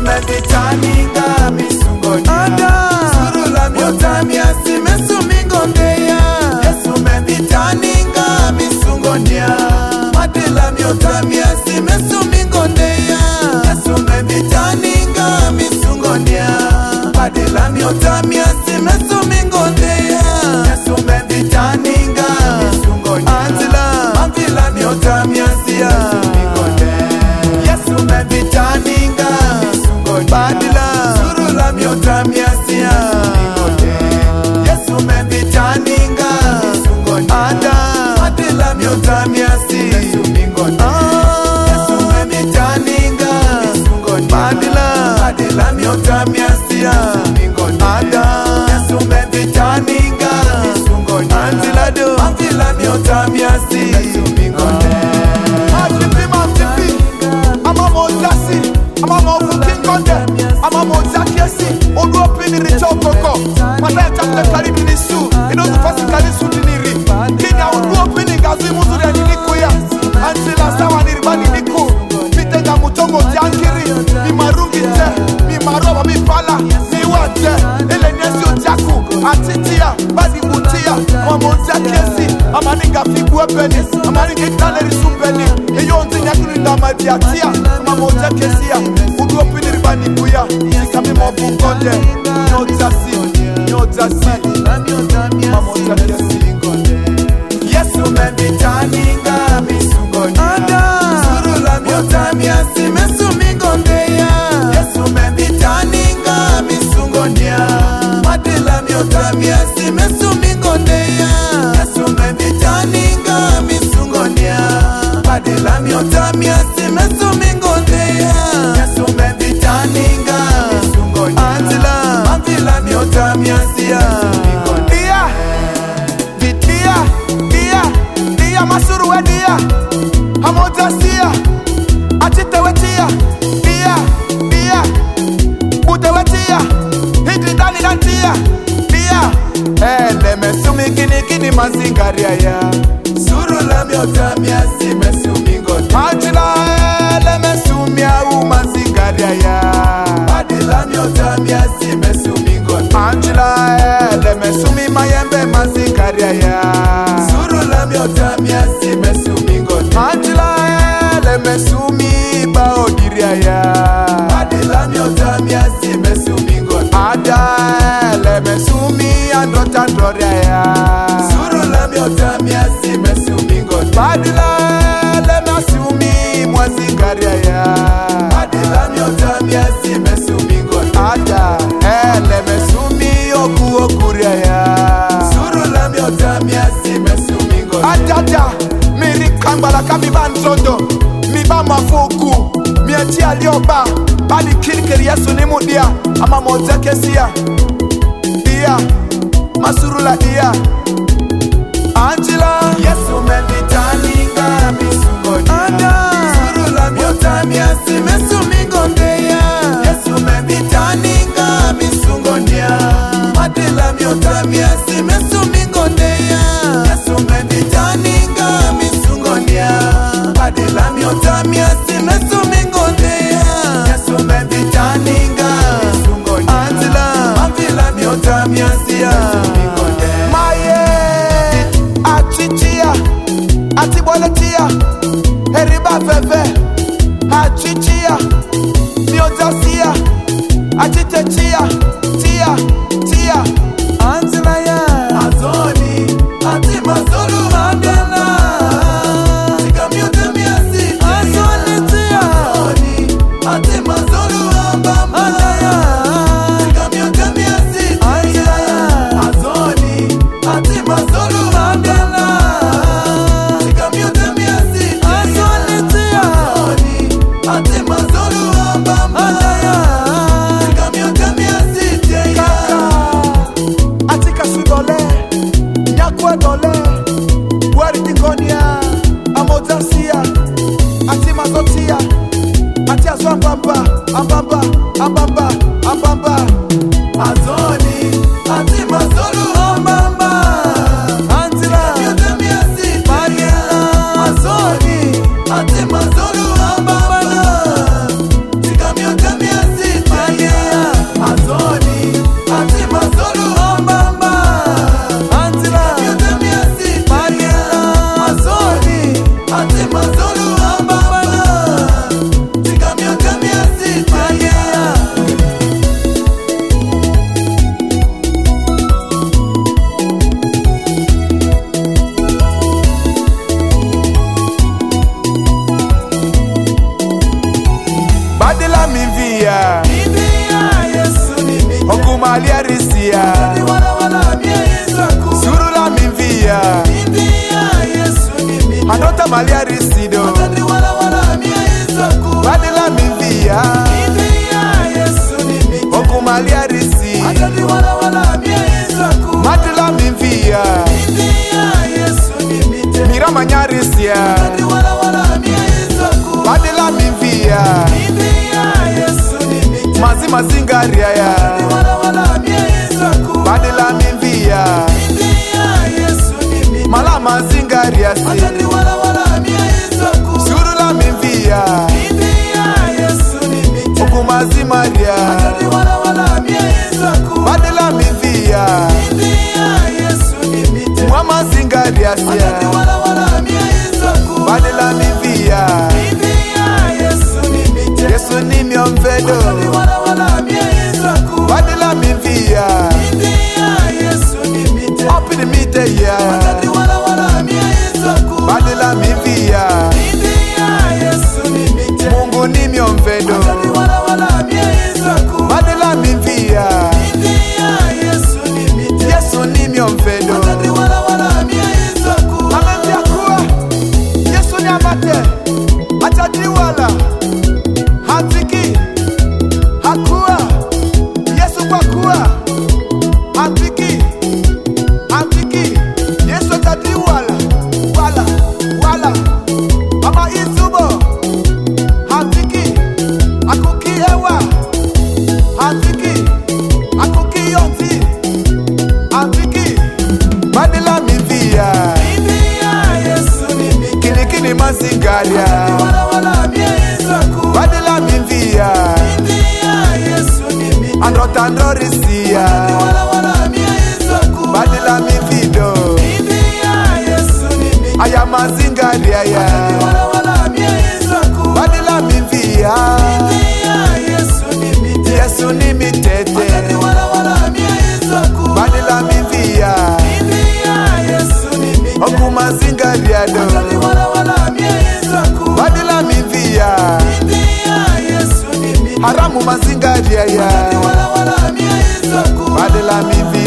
mevitaninga misungonia surula miotamia simesumingondeya Yesu mevitaninga misungonia madila miotamia simesumingondeya Yesu mevitaninga misungonia madila miotamia simesumingondeya Yesu mevitaninga misungonia antila mavila miotamia siya Yesu mevitaninga badila surula miotamia siya Yesu mevitaninga anda badila miotamia siya Yesu mevitaninga badila miotamia siya anda Yesu mevitaninga antila do badila miotamia siya Amamo King Konde, Amamo Zakiesi, Odu Opini Richokoko, Mata Chapter Karibini Su, Idozu Fasikali Sudiniri, Kenya Odu Opini Gazi Muzuri Anikuya, Antila Sawa Niribani Niku, Mitenga Mutongo Jankiri, Mi Marungi Te, Mi Maroba, Mi Pala, Mi Wate, Elenesio Jaku, Atitia, Badi Mutia, Amamo Zakiesi, Amaniga Fibu Epeni, Amaniga Taleri Supeni, Eyonzi Nyakuri Damadiatia, Amamo Zakiesi, Udu Opini Ribani Buya, Sikami Mobu Konde, Nyotasi, Amamo Zakiesi. Yesu mevitaninga misungonia surula miotamia simesumingondeya Yesu mevitaninga misungonia madila miotamia simesumingondeya Yesu mevitaninga misungonia madila miotamia simesumingondeya Yesu mevitaninga antila mavila miotamia siya Masuru wedia, hamotasia, achitewetia, bia, butewetia, hidridani dantia, bia. Mesumi kini mazingaria ya. Surula miotamia si mesumingo. Majila mesumia mazingaria ya. Adila miotamia si mesumingo. Angela mesumi mayembe mazingaria ya. Surula miotamia si mesumingo. Angela mesumi baodiria ya. Adila miotamia si mesumingo. Ada mesumi androtandoria ya. Surula miotamia si mesumingo. Adila mesumi mwazingaria ya. Adila miotamia si mesumingo. Ada mesumi okuria ya. Surula miotamia si mesumingo. Adada miri kambala kabibanzodo miba mafoku miachi alioba bali kilikeri Yesu ni mudia ama motekesia dia masurula dia Angela Yesu mevitaninga misungonia surula miotamia si mesumingondeya Yesu mevitaninga misungonia madila miotamia si mesumingondeya Yesu mevitaninga misungonia madila miotamia si mesumingondeya Yesu mevitaninga antila mavila miotamia siya maye achichia atiboletia heriba veve achichia miotasia achitechia tia antila ya azoni atimazolu mandela tika miotamia si azoni tia azoni atimazolu ambamba tika miotamia si tia azoni atimazolu mandela tika miotamia si azoni tia azoni atimazolu ambamba tika miotamia si tia atika sudole nyakwe dole wari tikonia amotasia ati mazotia ati azwambamba ambamba azoni ati mazolu ambamba antila miotamia si tia azoni ati mazolu ambamba tika miotamia si malia risia surula mimvia Andota malia risido badila mimvia Oku malia risi madila mimvia Mira manyarisia badila mimvia Mazi mazingaria ya badila mimvia Mala mazingaria si surula mimvia Oku mazi maria badila mimvia Mwa mazingaria si badila mimvia Yesu ni miomvedo badila mimvia Up in the meter ya badila mimvia Mungu ni miomvedo badila mimvia Yesu ni miomvedo Amembia kuwa Yesu ni amate atadiwala hatiki hakuwa Yesu kwa kuwa hatiki Yesu atadiwala wala ama izubo hatiki akukiewa hatiki akukiyonti hatiki badila mimvia Kini mazingaria badila mimvia Andota ndorisia badila mimvido Aya mazingaria ya badila mimvia Yesu ni mitete badila mimvia Oku mazingaria do badila mimvia Haramu mazingaria ya badila mimvia